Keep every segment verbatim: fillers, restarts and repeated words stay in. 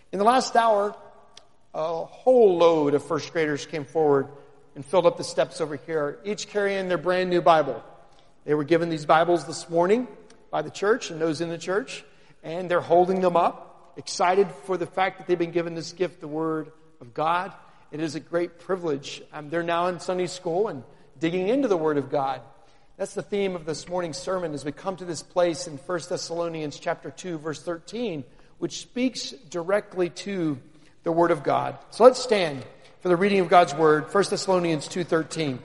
In the last hour, a whole load of first graders came forward and filled up the steps over here, each carrying their brand new Bible. They were given these Bibles this morning by the church and those in the church, and they're holding them up, excited for the fact that they've been given this gift, the Word of God. It is a great privilege. Um, they're now in Sunday school and digging into the Word of God. That's the theme of this morning's sermon as we come to this place in First Thessalonians chapter two, verse thirteen, which speaks directly to the Word of God. So let's stand for the reading of God's Word, First Thessalonians two thirteen.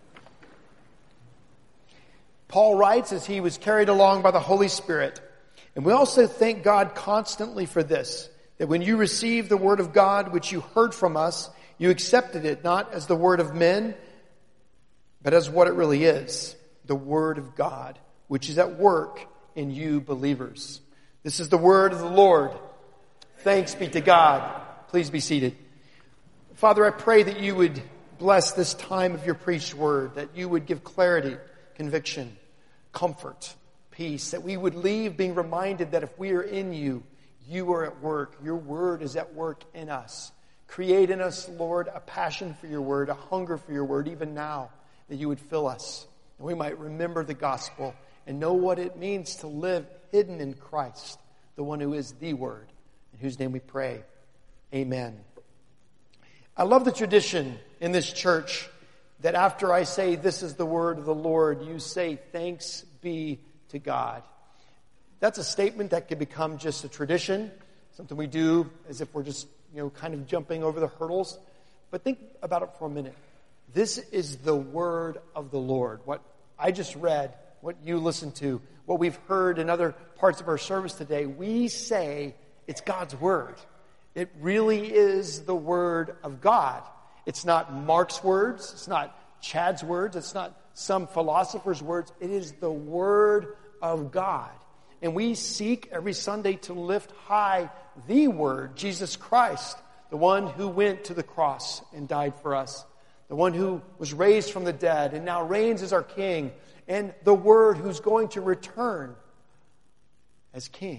Paul writes as he was carried along by the Holy Spirit, and we also thank God constantly for this, that when you received the Word of God which you heard from us, you accepted it not as the word of men, but as what it really is, the Word of God, which is at work in you believers. This is the word of the Lord. Thanks be to God. Please be seated. Father, I pray that you would bless this time of your preached word, that you would give clarity, conviction, comfort, peace, that we would leave being reminded that if we are in you, you are at work. Your word is at work in us. Create in us, Lord, a passion for your word, a hunger for your word, even now, that you would fill us, and we might remember the gospel and know what it means to live hidden in Christ, the one who is the Word, in whose name we pray. Amen. I love the tradition in this church that after I say, this is the word of the Lord, you say, thanks be to God. That's a statement that can become just a tradition, something we do as if we're just, you know, kind of jumping over the hurdles. But think about it for a minute. This is the word of the Lord. What I just read, what you listened to, what we've heard in other parts of our service today, we say it's God's word. It really is the word of God. It's not Mark's words. It's not Chad's words. It's not some philosopher's words. It is the word of God. And we seek every Sunday to lift high the word, Jesus Christ, the one who went to the cross and died for us, the one who was raised from the dead and now reigns as our King, and the Word who's going to return as King.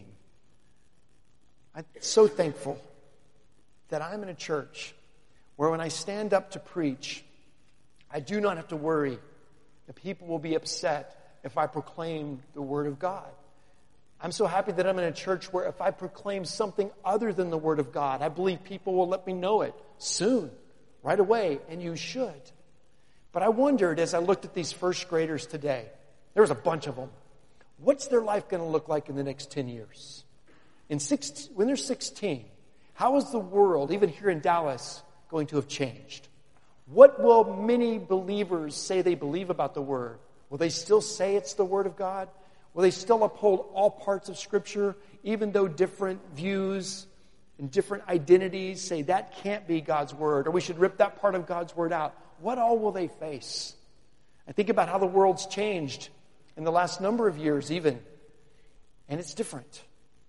I'm so thankful that I'm in a church where when I stand up to preach, I do not have to worry that people will be upset if I proclaim the Word of God. I'm so happy that I'm in a church where if I proclaim something other than the Word of God, I believe people will let me know it soon, right away, and you should. But I wondered as I looked at these first graders today, there was a bunch of them, what's their life going to look like in the next ten years? In six, when they're sixteen, how is the world, even here in Dallas, going to have changed? What will many believers say they believe about the Word? Will they still say it's the Word of God? Will they still uphold all parts of Scripture, even though different views and different identities say that can't be God's Word, or we should rip that part of God's Word out? What all will they face? I think about how the world's changed in the last number of years even, and it's different.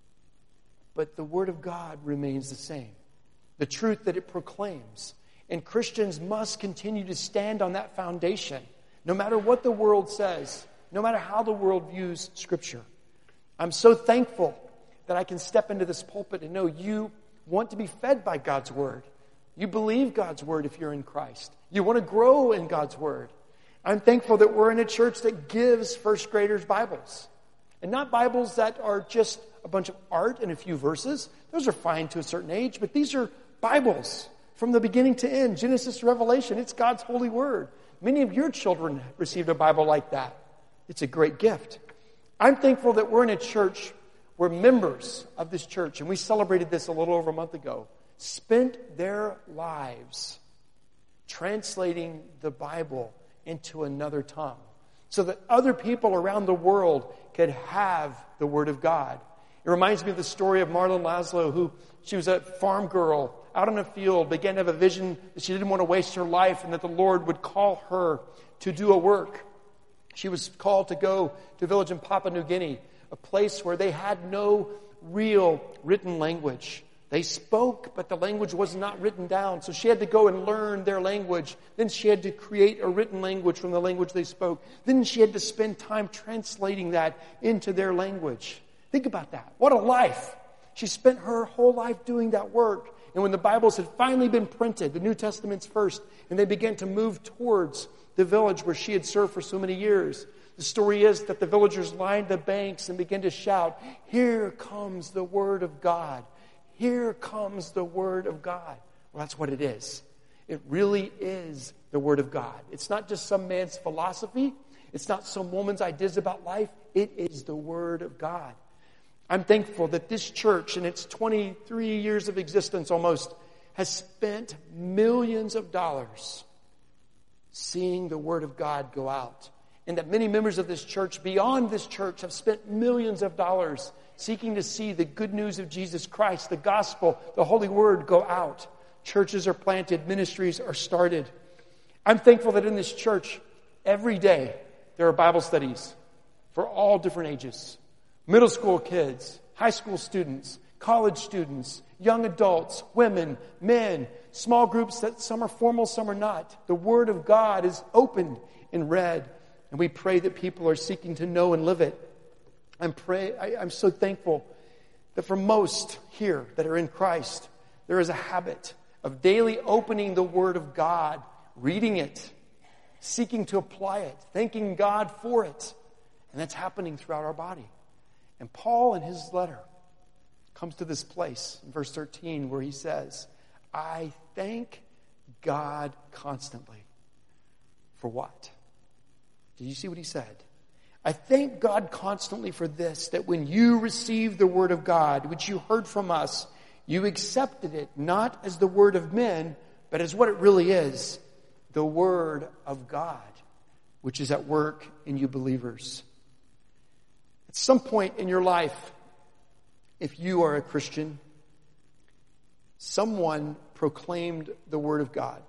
But the Word of God remains the same. The truth that it proclaims. And Christians must continue to stand on that foundation, no matter what the world says, no matter how the world views Scripture. I'm so thankful that I can step into this pulpit and know you want to be fed by God's Word. You believe God's Word if you're in Christ. You want to grow in God's Word. I'm thankful that we're in a church that gives first graders Bibles. And not Bibles that are just a bunch of art and a few verses. Those are fine to a certain age, but these are Bibles from the beginning to end, Genesis to Revelation. It's God's holy Word. Many of your children received a Bible like that. It's a great gift. I'm thankful that we're in a church where members of this church, and we celebrated this a little over a month ago, spent their lives translating the Bible into another tongue so that other people around the world could have the Word of God. It reminds me of the story of Marlon Laszlo, who she was a farm girl out in a field, began to have a vision that she didn't want to waste her life and that the Lord would call her to do a work. She was called to go to a village in Papua New Guinea, a place where they had no real written language. They spoke, but the language was not written down. So she had to go and learn their language. Then she had to create a written language from the language they spoke. Then she had to spend time translating that into their language. Think about that. What a life. She spent her whole life doing that work. And when the Bibles had finally been printed, the New Testament's first, and they began to move towards the village where she had served for so many years, the story is that the villagers lined the banks and began to shout, "Here comes the Word of God. Here comes the Word of God." Well, that's what it is. It really is the Word of God. It's not just some man's philosophy. It's not some woman's ideas about life. It is the Word of God. I'm thankful that this church, in its twenty-three years of existence almost, has spent millions of dollars seeing the Word of God go out. And that many members of this church, beyond this church, have spent millions of dollars seeking to see the good news of Jesus Christ, the gospel, the Holy Word go out. Churches are planted, ministries are started. I'm thankful that in this church, every day, there are Bible studies for all different ages. Middle school kids, high school students, college students, young adults, women, men, small groups that some are formal, some are not. The Word of God is opened and read, and we pray that people are seeking to know and live it. I'm pray, I, I'm so thankful that for most here that are in Christ, there is a habit of daily opening the Word of God, reading it, seeking to apply it, thanking God for it. And that's happening throughout our body. And Paul, in his letter, comes to this place in verse thirteen where he says, "I thank God constantly." For what? Did you see what he said? "I thank God constantly for this, that when you received the Word of God, which you heard from us, you accepted it not as the word of men, but as what it really is, the Word of God, which is at work in you believers." At some point in your life, if you are a Christian, someone proclaimed the Word of God.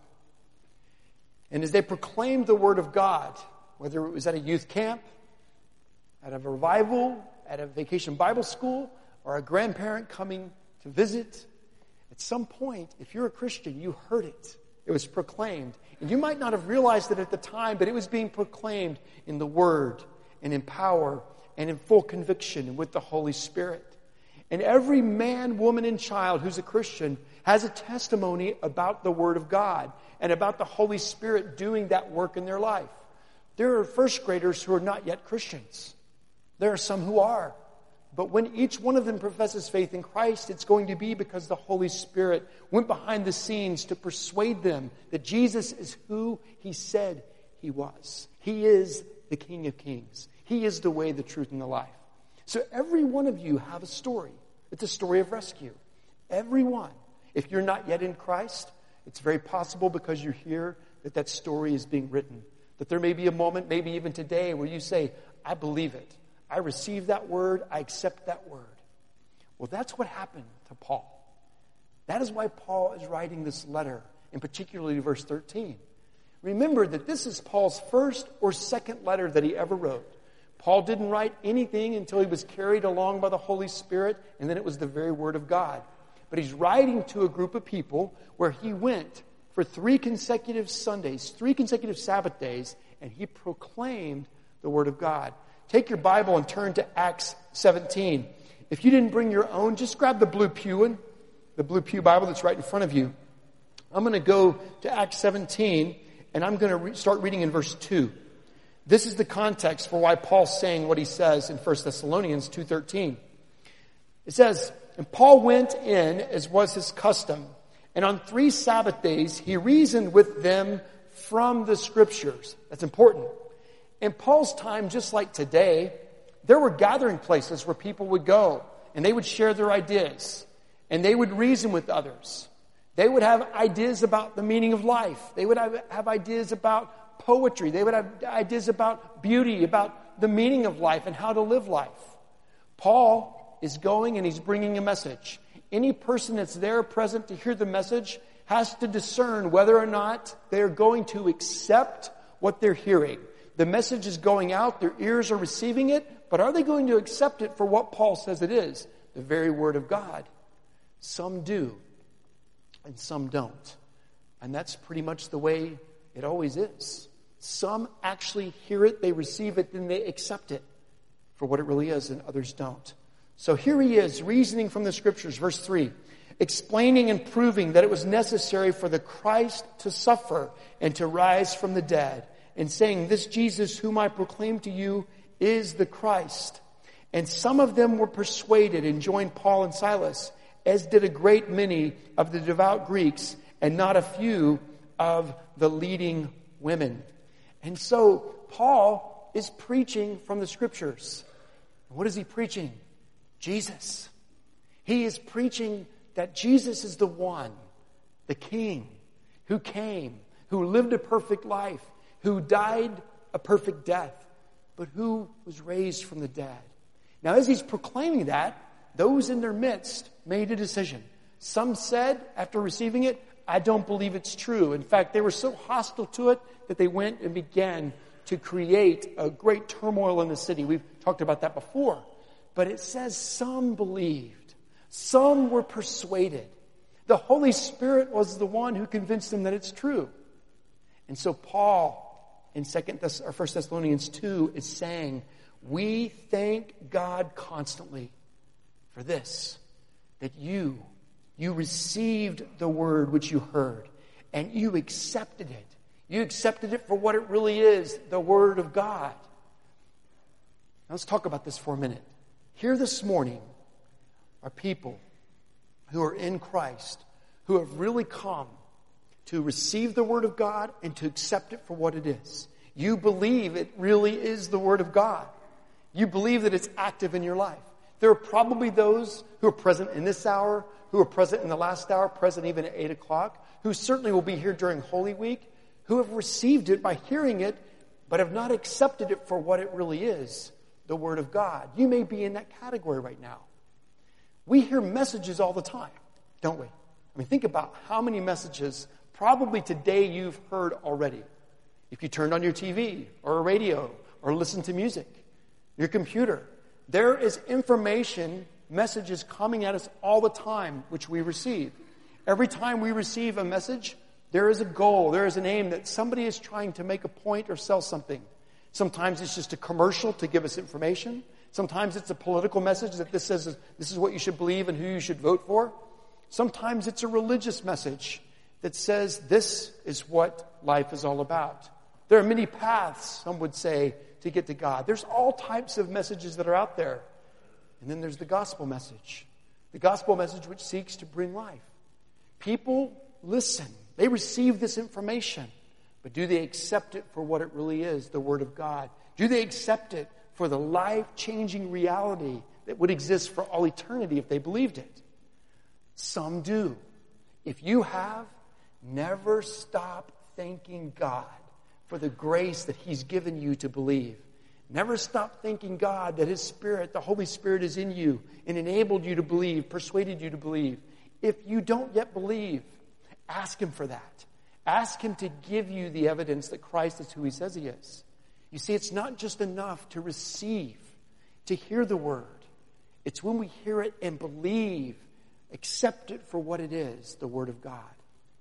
And as they proclaimed the Word of God, whether it was at a youth camp, at a revival, at a vacation Bible school, or a grandparent coming to visit, at some point, if you're a Christian, you heard it. It was proclaimed. And you might not have realized it at the time, but it was being proclaimed in the Word and in power and in full conviction and with the Holy Spirit. And every man, woman, and child who's a Christian has a testimony about the Word of God and about the Holy Spirit doing that work in their life. There are first graders who are not yet Christians. There are some who are. But when each one of them professes faith in Christ, it's going to be because the Holy Spirit went behind the scenes to persuade them that Jesus is who He said He was. He is the King of Kings. He is the way, the truth, and the life. So every one of you have a story. It's a story of rescue. Everyone. If you're not yet in Christ, it's very possible because you're here that that story is being written. That there may be a moment, maybe even today, where you say, "I believe it. I receive that word. I accept that word." Well, that's what happened to Paul. That is why Paul is writing this letter, and particularly verse thirteen. Remember that this is Paul's first or second letter that he ever wrote. Paul didn't write anything until he was carried along by the Holy Spirit, and then it was the very Word of God. But he's writing to a group of people where he went for three consecutive Sundays, three consecutive Sabbath days, and he proclaimed the Word of God. Take your Bible and turn to Acts seventeen. If you didn't bring your own, just grab the Blue Pew one, the Blue Pew Bible that's right in front of you. I'm going to go to Acts seventeen, and I'm going to re- start reading in verse two. This is the context for why Paul's saying what he says in First Thessalonians two thirteen. It says, "And Paul went in as was his custom, and on three Sabbath days he reasoned with them from the Scriptures." That's important. In Paul's time, just like today, there were gathering places where people would go, and they would share their ideas, and they would reason with others. They would have ideas about the meaning of life. They would have, have ideas about poetry. They would have ideas about beauty, about the meaning of life and how to live life. Paul is going and he's bringing a message. Any person that's there present to hear the message has to discern whether or not they're going to accept what they're hearing. The message is going out, their ears are receiving it, but are they going to accept it for what Paul says it is? The very Word of God. Some do, and some don't. And that's pretty much the way it always is. Some actually hear it, they receive it, then they accept it for what it really is, and others don't. So here he is, reasoning from the scriptures, verse three, explaining and proving that it was necessary for the Christ to suffer and to rise from the dead, and saying, this Jesus whom I proclaim to you is the Christ. And some of them were persuaded and joined Paul and Silas, as did a great many of the devout Greeks, and not a few of the leading women. And so Paul is preaching from the scriptures. What is he preaching? Jesus. He is preaching that Jesus is the one, the King, who came, who lived a perfect life, who died a perfect death, but who was raised from the dead. Now, as he's proclaiming that, those in their midst made a decision. Some said, after receiving it, I don't believe it's true. In fact, they were so hostile to it that they went and began to create a great turmoil in the city. We've talked about that before. But it says some believed. Some were persuaded. The Holy Spirit was the one who convinced them that it's true. And so Paul, in Second Thess- or First Thessalonians two, is saying, we thank God constantly for this, that you, you received the word which you heard, and you accepted it. You accepted it for what it really is, the Word of God. Now let's talk about this for a minute. Here this morning are people who are in Christ, who have really come to receive the Word of God and to accept it for what it is. You believe it really is the Word of God. You believe that it's active in your life. There are probably those who are present in this hour, who are present in the last hour, present even at eight o'clock, who certainly will be here during Holy Week, who have received it by hearing it, but have not accepted it for what it really is, the Word of God. You may be in that category right now. We hear messages all the time, don't we? I mean, think about how many messages probably today you've heard already. If you turned on your T V or a radio or listened to music, your computer, there is information, messages coming at us all the time, which we receive. Every time we receive a message, there is a goal, there is an aim that somebody is trying to make a point or sell something. Sometimes it's just a commercial to give us information. Sometimes it's a political message that this says this is what you should believe and who you should vote for. Sometimes it's a religious message that says this is what life is all about. There are many paths, some would say, to get to God. There's all types of messages that are out there. And then there's the gospel message. The gospel message which seeks to bring life. People listen. They receive this information. But do they accept it for what it really is, the Word of God? Do they accept it for the life-changing reality that would exist for all eternity if they believed it? Some do. If you have, never stop thanking God for the grace that He's given you to believe. Never stop thanking God that His Spirit, the Holy Spirit, is in you and enabled you to believe, persuaded you to believe. If you don't yet believe, ask Him for that. Ask Him to give you the evidence that Christ is who He says He is. You see, it's not just enough to receive, to hear the Word. It's when we hear it and believe, accept it for what it is, the Word of God.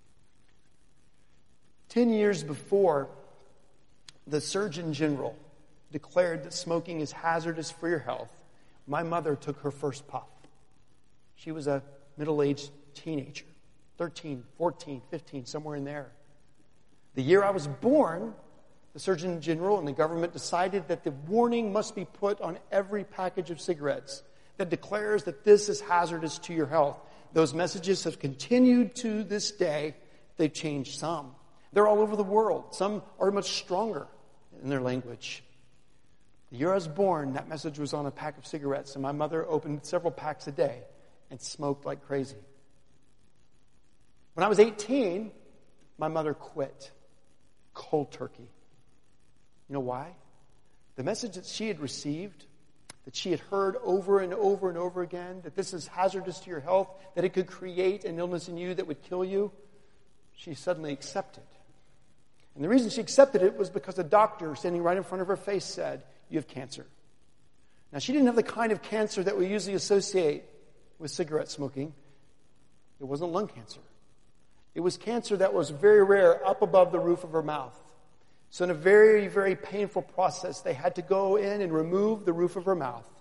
Ten years before, the Surgeon General declared that smoking is hazardous for your health, my mother took her first puff. She was a middle-aged teenager, thirteen, fourteen, fifteen, somewhere in there. The year I was born, the Surgeon General and the government decided that the warning must be put on every package of cigarettes that declares that this is hazardous to your health. Those messages have continued to this day. They've changed some. They're all over the world. Some are much stronger in their language. The year I was born, that message was on a pack of cigarettes, and my mother opened several packs a day and smoked like crazy. When I was eighteen, my mother quit. Cold turkey. You know why? The message that she had received, that she had heard over and over and over again, that this is hazardous to your health, that it could create an illness in you that would kill you, she suddenly accepted. And the reason she accepted it was because a doctor standing right in front of her face said, you have cancer. Now, she didn't have the kind of cancer that we usually associate with cigarette smoking. It wasn't lung cancer. It was cancer that was very rare, up above the roof of her mouth. So in a very, very painful process, they had to go in and remove the roof of her mouth,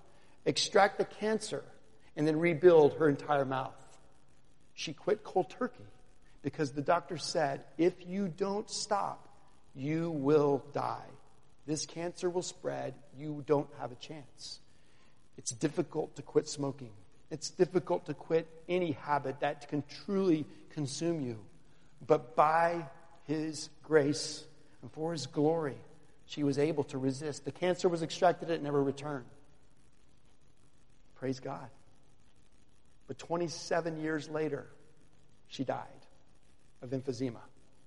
extract the cancer, and then rebuild her entire mouth. She quit cold turkey because the doctor said, if you don't stop, you will die. This cancer will spread. You don't have a chance. It's difficult to quit smoking. It's difficult to quit any habit that can truly consume you. But by His grace and for His glory, she was able to resist. The cancer was extracted, it never returned. Praise God. But twenty-seven years later, she died of emphysema.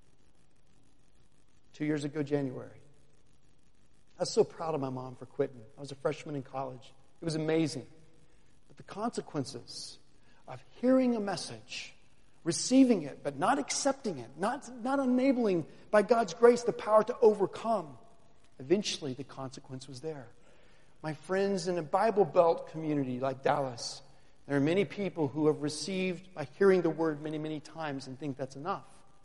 Two years ago, January. I was so proud of my mom for quitting. I was a freshman in college. It was amazing. But the consequences of hearing a message, receiving it, but not accepting it, not, not enabling by God's grace the power to overcome, eventually the consequence was there. My friends, in a Bible Belt community like Dallas, there are many people who have received by hearing the word many, many times and think that's enough.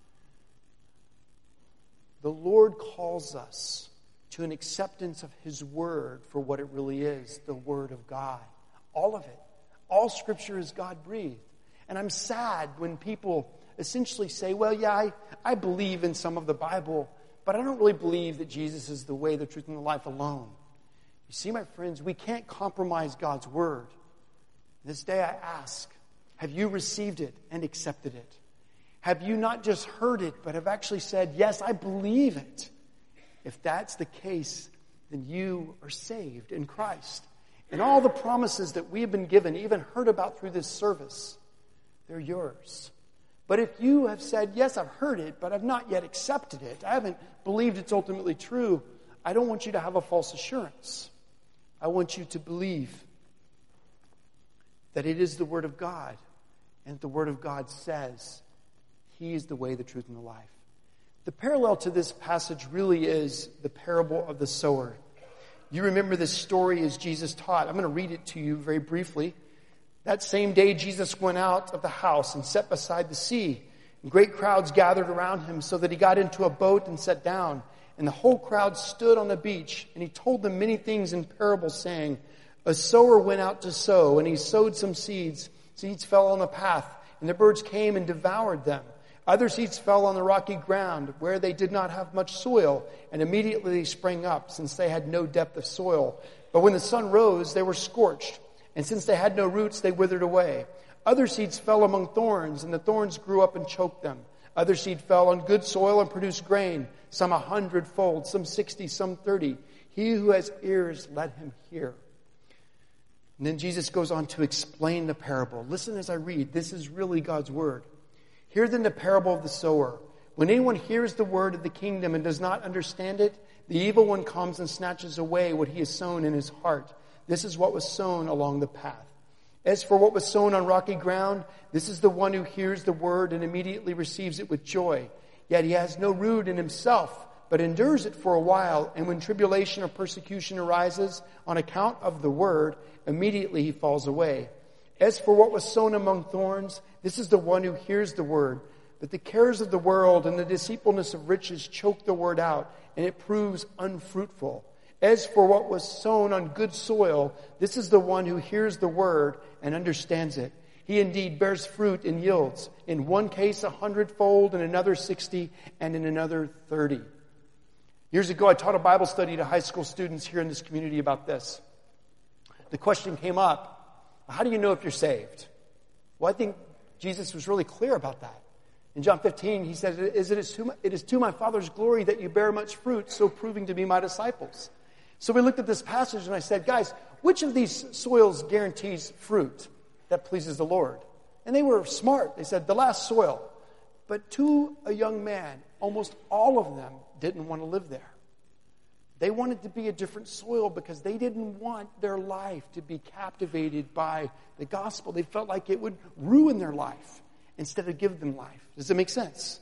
The Lord calls us to an acceptance of His word for what it really is, the word of God. All of it. All Scripture is God-breathed. And I'm sad when people essentially say, well, yeah, I, I believe in some of the Bible, but I don't really believe that Jesus is the way, the truth, and the life alone. You see, my friends, we can't compromise God's word. This day I ask, have you received it and accepted it? Have you not just heard it, but have actually said, yes, I believe it? If that's the case, then you are saved in Christ. And all the promises that we have been given, even heard about through this service, they're yours. But if you have said, yes, I've heard it, but I've not yet accepted it, I haven't believed it's ultimately true, I don't want you to have a false assurance. I want you to believe that it is the Word of God, and the Word of God says He is the way, the truth, and the life. The parallel to this passage really is the parable of the sower. You remember this story as Jesus taught. I'm going to read it to you very briefly. That same day, Jesus went out of the house and sat beside the sea. And great crowds gathered around Him so that He got into a boat and sat down. And the whole crowd stood on the beach. And He told them many things in parables, saying, a sower went out to sow, and he sowed some seeds. Seeds fell on the path, and the birds came and devoured them. Other seeds fell on the rocky ground, where they did not have much soil, and immediately they sprang up, since they had no depth of soil. But when the sun rose, they were scorched, and since they had no roots, they withered away. Other seeds fell among thorns, and the thorns grew up and choked them. Other seed fell on good soil and produced grain, some a hundredfold, some sixty, some thirty. He who has ears, let him hear. And then Jesus goes on to explain the parable. Listen as I read. This is really God's word. Hear then the parable of the sower. When anyone hears the word of the kingdom and does not understand it, the evil one comes and snatches away what he has sown in his heart. This is what was sown along the path. As for what was sown on rocky ground, this is the one who hears the word and immediately receives it with joy. Yet he has no root in himself, but endures it for a while. And when tribulation or persecution arises on account of the word, immediately he falls away. As for what was sown among thorns, this is the one who hears the word. But the cares of the world and the deceitfulness of riches choke the word out, and it proves unfruitful. As for what was sown on good soil, this is the one who hears the word and understands it. He indeed bears fruit and yields, in one case a hundredfold, in another sixty, and in another thirty. Years ago, I taught a Bible study to high school students here in this community about this. The question came up, how do you know if you're saved? Well, I think Jesus was really clear about that. In John fifteen, he said, it is, to my, it is to my Father's glory that you bear much fruit, so proving to be my disciples. So we looked at this passage and I said, guys, which of these soils guarantees fruit that pleases the Lord? And they were smart. They said, the last soil. But to a young man, almost all of them didn't want to live there. They wanted to be a different soil because they didn't want their life to be captivated by the gospel. They felt like it would ruin their life instead of give them life. Does it make sense?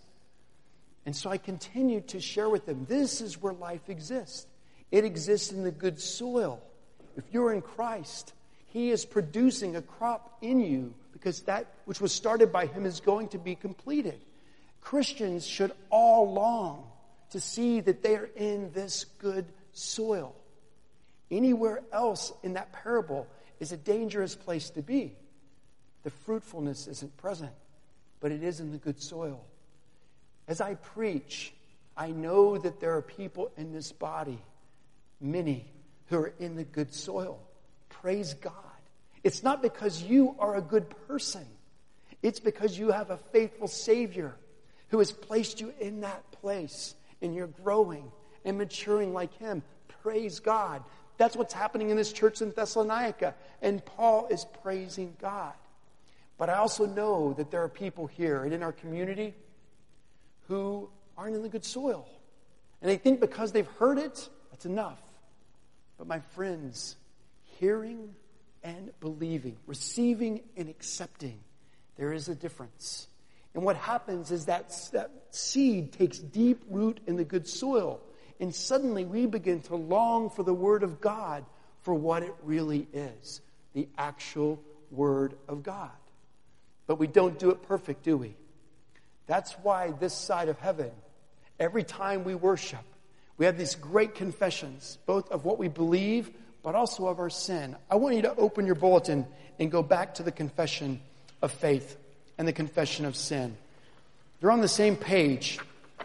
And so I continued to share with them, this is where life exists. It exists in the good soil. If you're in Christ, He is producing a crop in you because that which was started by Him is going to be completed. Christians should all long to see that they are in this good soil. Anywhere else in that parable, is a dangerous place to be. The fruitfulness isn't present, but it is in the good soil. As I preach, I know that there are people in this body, many, who are in the good soil. Praise God. It's not because you are a good person. It's because you have a faithful Savior who has placed you in that place, and you're growing and maturing like Him. Praise God. That's what's happening in this church in Thessalonica, and Paul is praising God. But I also know that there are people here and in our community who aren't in the good soil. And they think because they've heard it, that's enough. But my friends, hearing and believing, receiving and accepting, there is a difference. And what happens is that that seed takes deep root in the good soil. And suddenly we begin to long for the Word of God for what it really is, the actual Word of God. But we don't do it perfect, do we? That's why this side of heaven, every time we worship, we have these great confessions, both of what we believe, but also of our sin. I want you to open your bulletin and go back to the confession of faith and the confession of sin. They're on the same page.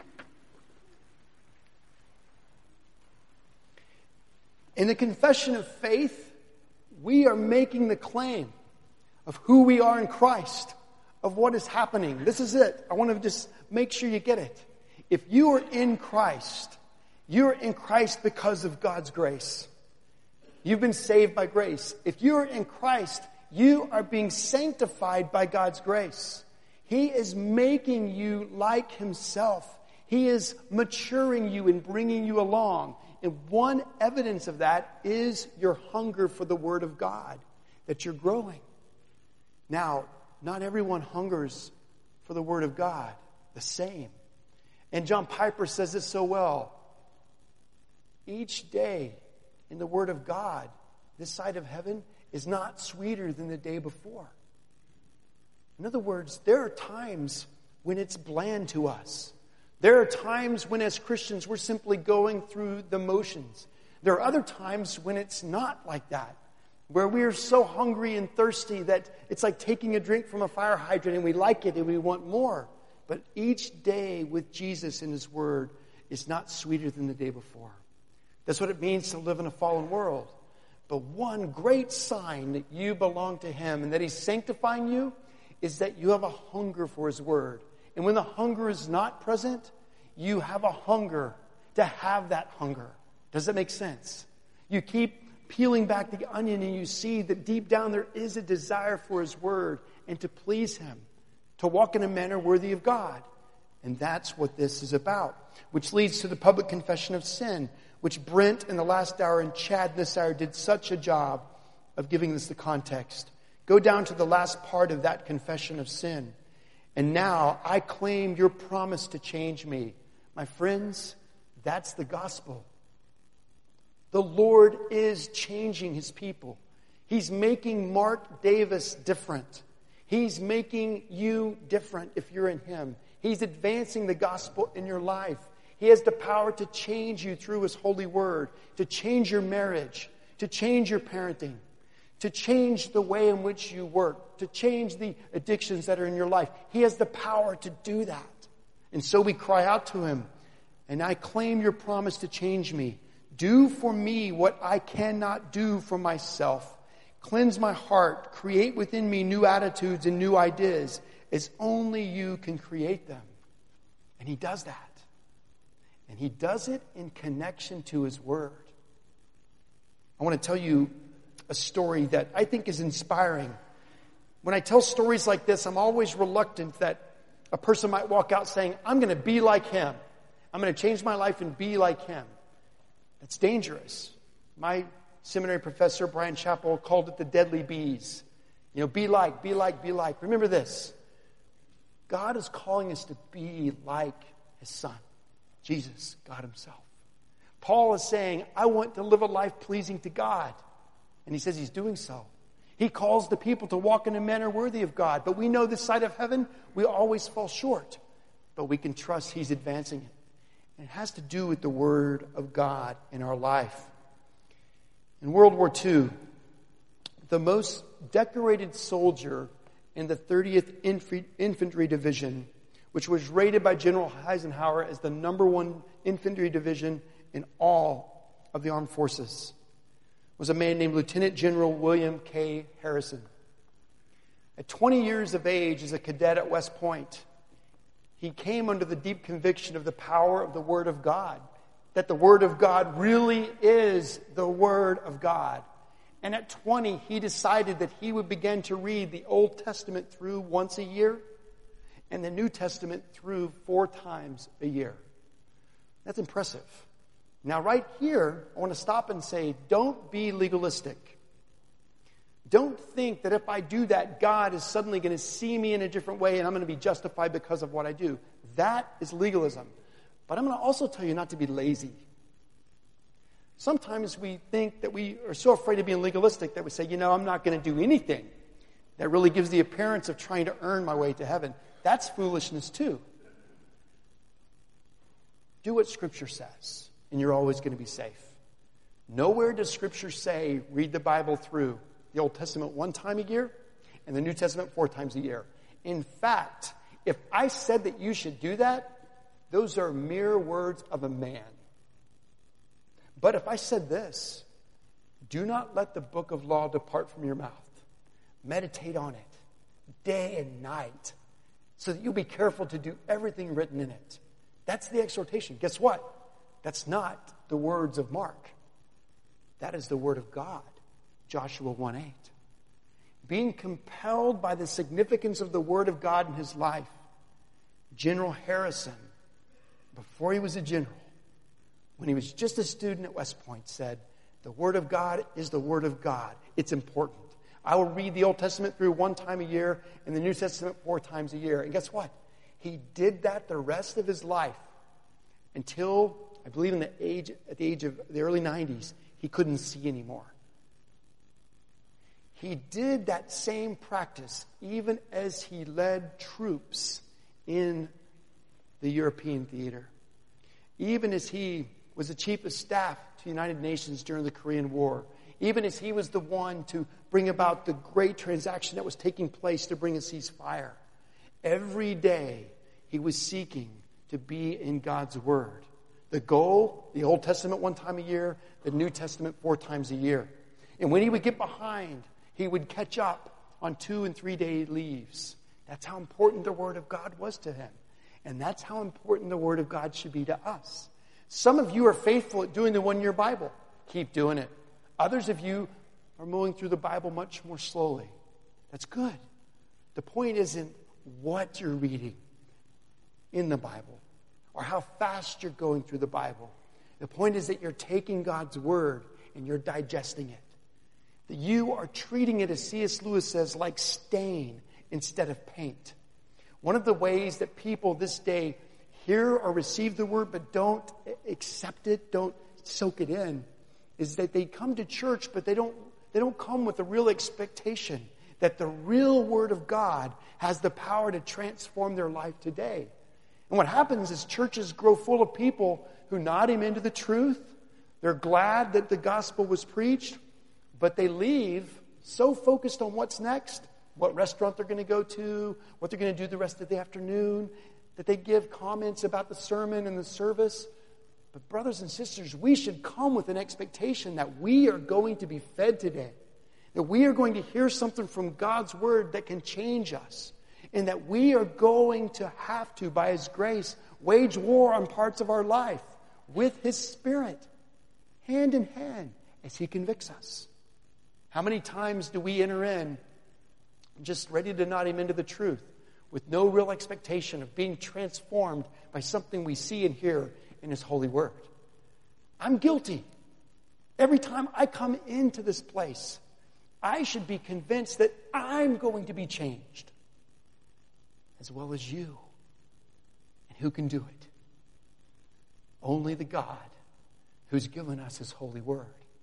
In the confession of faith, we are making the claim of who we are in Christ, of what is happening. This is it. I want to just make sure you get it. If you are in Christ, you are in Christ because of God's grace. You've been saved by grace. If you are in Christ, you are being sanctified by God's grace. He is making you like Himself. He is maturing you and bringing you along. And one evidence of that is your hunger for the Word of God, that you're growing. Now, not everyone hungers for the Word of God the same. And John Piper says this so well. Each day in the Word of God, this side of heaven, is not sweeter than the day before. In other words, there are times when it's bland to us. There are times when as Christians we're simply going through the motions. There are other times when it's not like that, where we are so hungry and thirsty that it's like taking a drink from a fire hydrant and we like it and we want more. But each day with Jesus and His Word is not sweeter than the day before. That's what it means to live in a fallen world. But one great sign that you belong to Him and that He's sanctifying you is that you have a hunger for His Word. And when the hunger is not present, you have a hunger to have that hunger. Does that make sense? You keep peeling back the onion and you see that deep down there is a desire for His Word and to please Him, to walk in a manner worthy of God. And that's what this is about. Which leads to the public confession of sin, which Brent in the last hour and Chad this hour did such a job of giving us the context. Go down to the last part of that confession of sin. And now I claim your promise to change me. My friends, that's the gospel. The Lord is changing His people. He's making Mark Davis different. He's making you different if you're in Him. He's advancing the gospel in your life. He has the power to change you through His holy word, to change your marriage, to change your parenting, to change the way in which you work, to change the addictions that are in your life. He has the power to do that. And so we cry out to Him, and I claim your promise to change me. Do for me what I cannot do for myself. Cleanse my heart. Create within me new attitudes and new ideas as only you can create them. And He does that. And He does it in connection to His Word. I want to tell you a story that I think is inspiring. When I tell stories like this, I'm always reluctant that a person might walk out saying, I'm going to be like him. I'm going to change my life and be like him. That's dangerous. My seminary professor, Brian Chappell, called it the deadly bees. You know, be like, be like, be like. Remember this. God is calling us to be like His Son, Jesus, God Himself. Paul is saying, I want to live a life pleasing to God. And he says he's doing so. He calls the people to walk in a manner worthy of God. But we know this side of heaven, we always fall short. But we can trust He's advancing it. And it has to do with the Word of God in our life. In World War Two, the most decorated soldier in the thirtieth Infantry Division, which was rated by General Eisenhower as the number one infantry division in all of the armed forces, was a man named Lieutenant General William K. Harrison. At twenty years of age as a cadet at West Point, he came under the deep conviction of the power of the Word of God, that the Word of God really is the Word of God. And at twenty, he decided that he would begin to read the Old Testament through once a year and the New Testament through four times a year. That's impressive. Now, right here, I want to stop and say, don't be legalistic. Don't think that if I do that, God is suddenly going to see me in a different way and I'm going to be justified because of what I do. That is legalism. But I'm going to also tell you not to be lazy. Sometimes we think that we are so afraid of being legalistic that we say, you know, I'm not going to do anything that really gives the appearance of trying to earn my way to heaven. That's foolishness too. Do what Scripture says, and you're always going to be safe. Nowhere does Scripture say, read the Bible through the Old Testament one time a year and the New Testament four times a year. In fact, if I said that you should do that, those are mere words of a man. But if I said this, do not let the book of law depart from your mouth. Meditate on it day and night so that you'll be careful to do everything written in it. That's the exhortation. Guess what? That's not the words of Mark. That is the word of God. Joshua one eight. Being compelled by the significance of the word of God in his life, General Harrison, before he was a general, when he was just a student at West Point, said, the Word of God is the Word of God. It's important. I will read the Old Testament through one time a year and the New Testament four times a year. And guess what? He did that the rest of his life until, I believe in the age, at the age of the early nineties, he couldn't see anymore. He did that same practice even as he led troops in the European theater. Even as he was the chief of staff to the United Nations during the Korean War. Even as he was the one to bring about the great transaction that was taking place to bring a ceasefire. Every day he was seeking to be in God's Word. The goal, the Old Testament one time a year, the New Testament four times a year. And when he would get behind, he would catch up on two and three day leaves. That's how important the Word of God was to him. And that's how important the Word of God should be to us. Some of you are faithful at doing the one-year Bible. Keep doing it. Others of you are moving through the Bible much more slowly. That's good. The point isn't what you're reading in the Bible or how fast you're going through the Bible. The point is that you're taking God's Word and you're digesting it. That you are treating it, as C S Lewis says, like stain instead of paint. One of the ways that people this day hear or receive the Word but don't accept it, don't soak it in, is that they come to church but they don't they don't come with a real expectation that the real Word of God has the power to transform their life today. And what happens is churches grow full of people who nod him into the truth. They're glad that the gospel was preached, but they leave so focused on what's next, what restaurant they're going to go to, what they're going to do the rest of the afternoon, that they give comments about the sermon and the service. But brothers and sisters, we should come with an expectation that we are going to be fed today. That we are going to hear something from God's Word that can change us. And that we are going to have to, by His grace, wage war on parts of our life with His Spirit, hand in hand, as He convicts us. How many times do we enter in just ready to nod Him into the truth, with no real expectation of being transformed by something we see and hear in His holy Word? I'm guilty. Every time I come into this place, I should be convinced that I'm going to be changed, as well as you. And who can do it? Only the God who's given us His holy Word.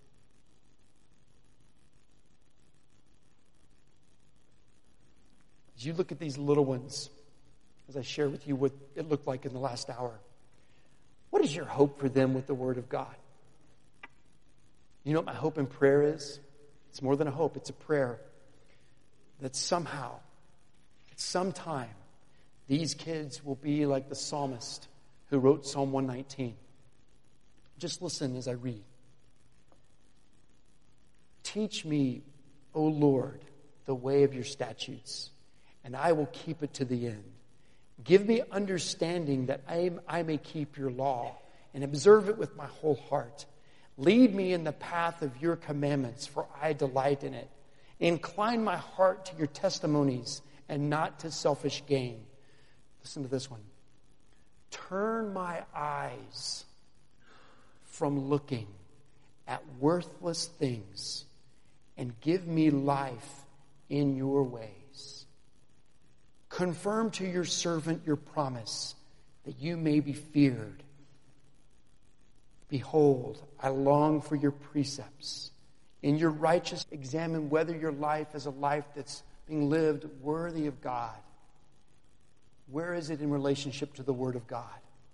As you look at these little ones, as I share with you what it looked like in the last hour, what is your hope for them with the Word of God? You know what my hope and prayer is? It's more than a hope. It's a prayer that somehow, at some time, these kids will be like the psalmist who wrote Psalm one nineteen. Just listen as I read. Teach me, O Lord, the way of your statutes, and I will keep it to the end. Give me understanding that I, I may keep your law and observe it with my whole heart. Lead me in the path of your commandments, for I delight in it. Incline my heart to your testimonies and not to selfish gain. Listen to this one. Turn my eyes from looking at worthless things and give me life in your ways. Confirm to your servant your promise that you may be feared. Behold, I long for your precepts. In your righteous, examine whether your life is a life that's being lived worthy of God. Where is it in relationship to the Word of God?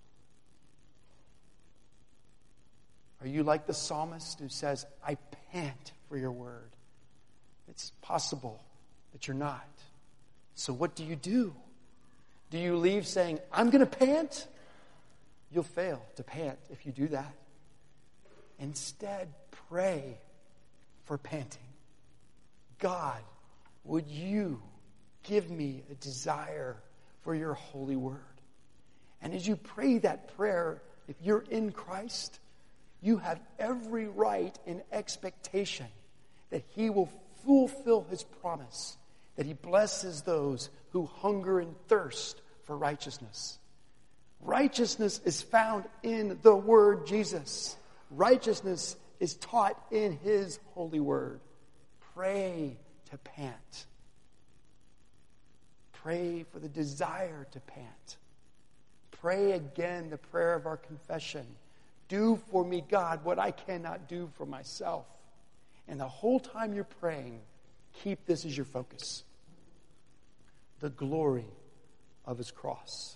Are you like the psalmist who says, I pant for your word? It's possible that you're not. So what do you do? Do you leave saying, I'm going to pant? You'll fail to pant if you do that. Instead, pray for panting. God, would you give me a desire for your holy word? And as you pray that prayer, if you're in Christ, you have every right and expectation that he will fulfill his promise, that he blesses those who hunger and thirst for righteousness. Righteousness is found in the word Jesus. Righteousness is taught in his holy word. Pray to pant. Pray for the desire to pant. Pray again the prayer of our confession. Do for me, God, what I cannot do for myself. And the whole time you're praying, keep this as your focus. The glory of his cross.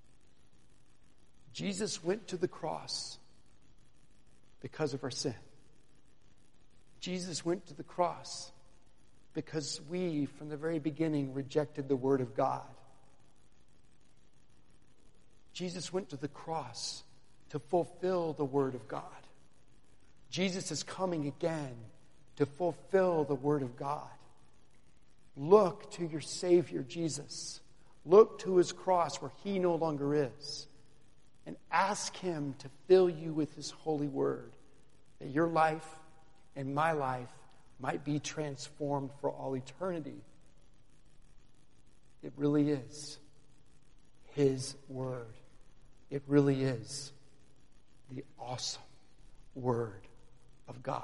Jesus went to the cross because of our sin. Jesus went to the cross because we, from the very beginning, rejected the word of God. Jesus went to the cross to fulfill the word of God. Jesus is coming again to fulfill the word of God. Look to your Savior, Jesus. Look to his cross where he no longer is. And ask him to fill you with his holy word, that your life and my life might be transformed for all eternity. It really is his word. It really is the awesome word of God.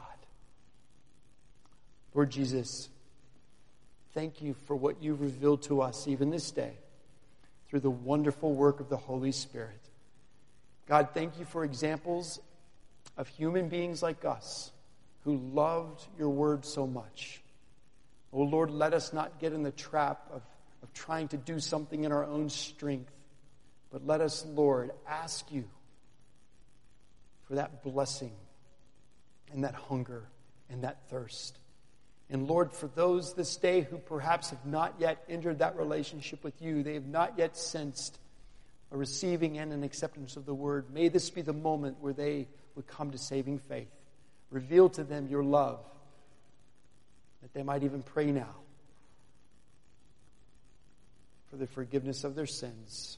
Lord Jesus, thank you for what you've revealed to us even this day through the wonderful work of the Holy Spirit. God, thank you for examples of human beings like us who loved your word so much. Oh Lord, let us not get in the trap of, of trying to do something in our own strength, but let us, Lord, ask you for that blessing and that hunger and that thirst. And Lord, for those this day who perhaps have not yet entered that relationship with you, they have not yet sensed a receiving and an acceptance of the word, may this be the moment where they would come to saving faith. Reveal to them your love, that they might even pray now for the forgiveness of their sins,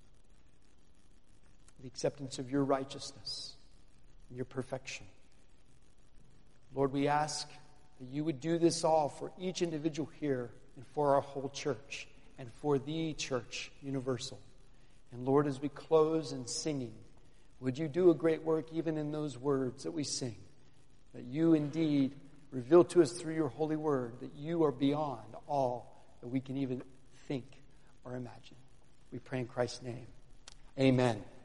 the acceptance of your righteousness, and your perfection. Lord, we ask that you would do this all for each individual here and for our whole church and for the church universal. And Lord, as we close in singing, would you do a great work even in those words that we sing, that you indeed reveal to us through your holy word that you are beyond all that we can even think or imagine. We pray in Christ's name. Amen.